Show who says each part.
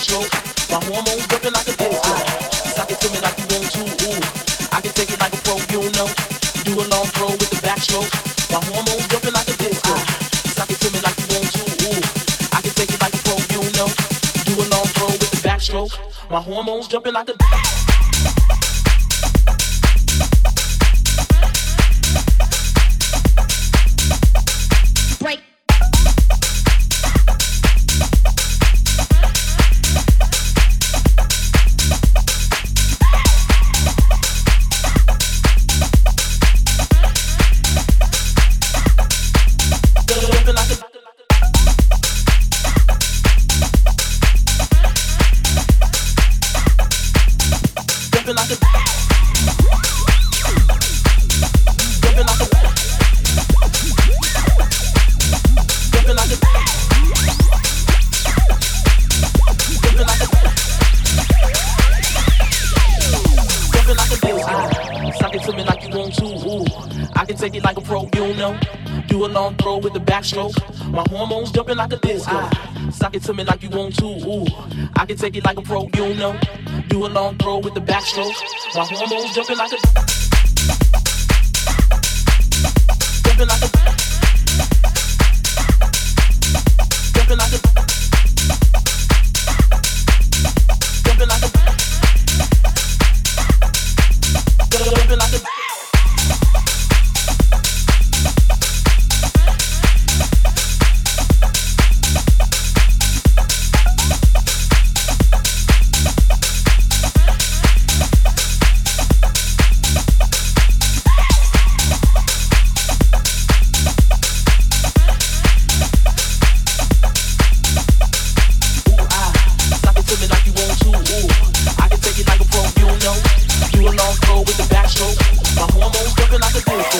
Speaker 1: backstroke. My hormones jumping like a disco. Suck it to me like you want to, ooh. I can take it like a pro, you know. Do a long throw with the backstroke. My hormones jumping like a disco. Suck it to me like you want to, ooh. I can take it like a pro, you know. Do a long throw with the backstroke. My hormones jumping like a
Speaker 2: break.
Speaker 1: Take it like a pro, you know. Do a long throw with the backstroke. My hormones jumping like a disco. Suck it to me like you want to, ooh. I can take it like a pro, you know. Do a long throw with the backstroke. My hormones jumping like a jumping like a jumping like a jumping like a jumping like a with the backstroke, my hormones jumping like a disco.